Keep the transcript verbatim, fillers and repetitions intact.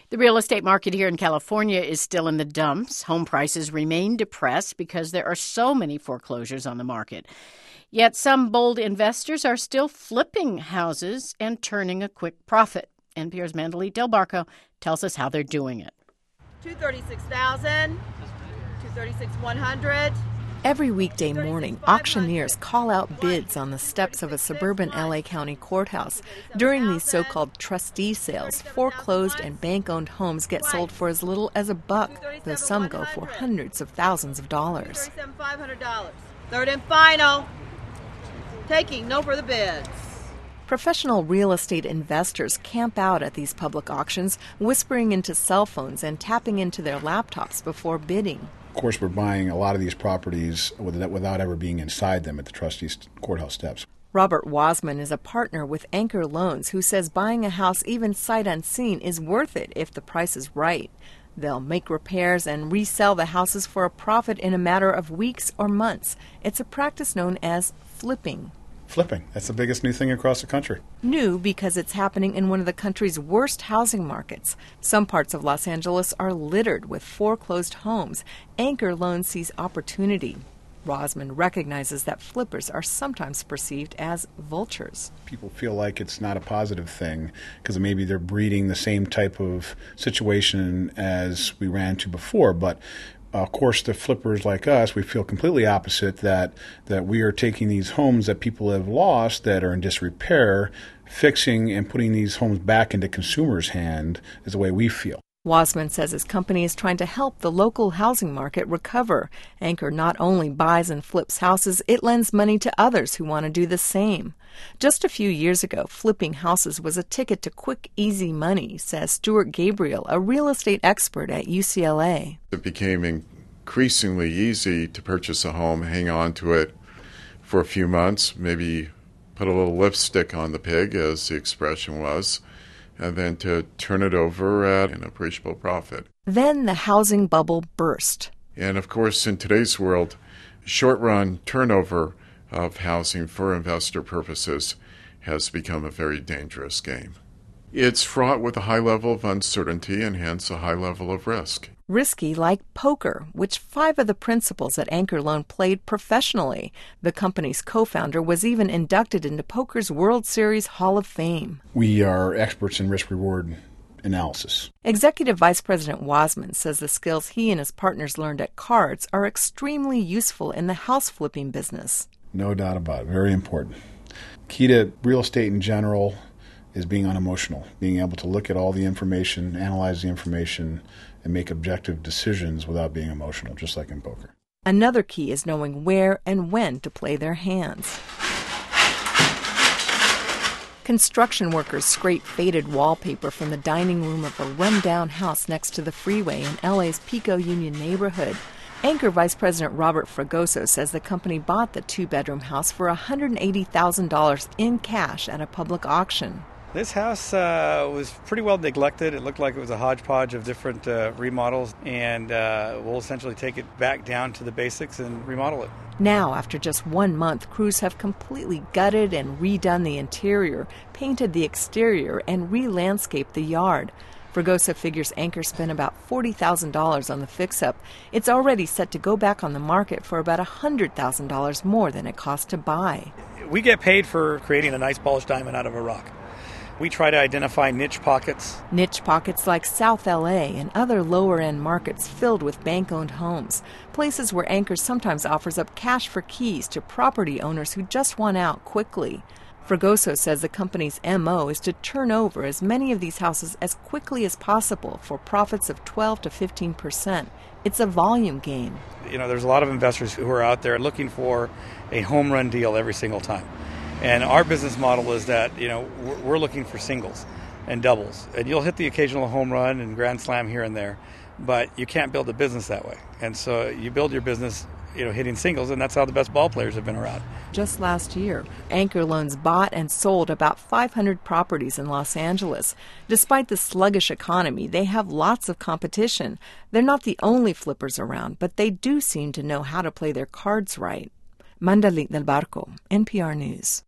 The real estate market here in California is still in the dumps. Home prices remain depressed because there are so many foreclosures on the market. Yet some bold investors are still flipping houses and turning a quick profit. N P R's Mandalit Del Barco tells us how they're doing it. two hundred thirty-six thousand dollars, two hundred thirty-six thousand one hundred dollars. Every weekday morning, auctioneers call out bids on the steps of a suburban L A County courthouse. During these so-called trustee sales, foreclosed and bank-owned homes get sold for as little as a buck, though some go for hundreds of thousands of dollars. two hundred thirty-seven thousand five hundred dollars. Third and final. Taking no further bids. Professional real estate investors camp out at these public auctions, whispering into cell phones and tapping into their laptops before bidding. Of course, we're buying a lot of these properties without ever being inside them at the trustees' courthouse steps. Robert Wasman is a partner with Anchor Loans who says buying a house even sight unseen is worth it if the price is right. They'll make repairs and resell the houses for a profit in a matter of weeks or months. It's a practice known as flipping. Flipping. That's the biggest new thing across the country. New because it's happening in one of the country's worst housing markets. Some parts of Los Angeles are littered with foreclosed homes. Anchor Loans sees opportunity. Rosman recognizes that flippers are sometimes perceived as vultures. People feel like it's not a positive thing because maybe they're breeding the same type of situation as we ran into before, but Uh, of course, the flippers like us, we feel completely opposite, that that we are taking these homes that people have lost, that are in disrepair, fixing and putting these homes back into consumers' hand is the way we feel. Wasman says his company is trying to help the local housing market recover. Anchor not only buys and flips houses, it lends money to others who want to do the same. Just a few years ago, flipping houses was a ticket to quick, easy money, says Stuart Gabriel, a real estate expert at U C L A. It became increasingly easy to purchase a home, hang on to it for a few months, maybe put a little lipstick on the pig, as the expression was, and then to turn it over at an appreciable profit. Then the housing bubble burst. And of course, in today's world, short-run turnover of housing for investor purposes has become a very dangerous game. It's fraught with a high level of uncertainty and hence a high level of risk. Risky like poker, which five of the principals at Anchor Loan played professionally. The company's co-founder was even inducted into poker's World Series Hall of Fame. We are experts in risk-reward analysis. Executive Vice President Wasman says the skills he and his partners learned at Cards are extremely useful in the house flipping business. No doubt about it. Very important. Key to real estate in general is being unemotional, being able to look at all the information, analyze the information, and make objective decisions without being emotional, just like in poker. Another key is knowing where and when to play their hands. Construction workers scrape faded wallpaper from the dining room of a run-down house next to the freeway in L A's Pico Union neighborhood. Anchor Vice President Robert Fragoso says the company bought the two-bedroom house for one hundred eighty thousand dollars in cash at a public auction. This house uh, was pretty well neglected. It looked like it was a hodgepodge of different uh, remodels, and uh, we'll essentially take it back down to the basics and remodel it. Now, after just one month, crews have completely gutted and redone the interior, painted the exterior, and re-landscaped the yard. Fragoso figures Anchor spent about forty thousand dollars on the fix-up. It's already set to go back on the market for about one hundred thousand dollars more than it cost to buy. We get paid for creating a nice polished diamond out of a rock. We try to identify niche pockets. Niche pockets like South L A and other lower-end markets filled with bank-owned homes. Places where Anchor sometimes offers up cash for keys to property owners who just want out quickly. Fragoso says the company's M O is to turn over as many of these houses as quickly as possible for profits of twelve to fifteen percent. It's a volume game. You know, there's a lot of investors who are out there looking for a home run deal every single time. And our business model is that, you know, we're looking for singles and doubles. And you'll hit the occasional home run and grand slam here and there, but you can't build a business that way. And so you build your business, you know, hitting singles, and that's how the best ball players have been around. Just last year, Anchor Loans bought and sold about five hundred properties in Los Angeles. Despite the sluggish economy, they have lots of competition. They're not the only flippers around, but they do seem to know how to play their cards right. Mandalit Del Barco, N P R News.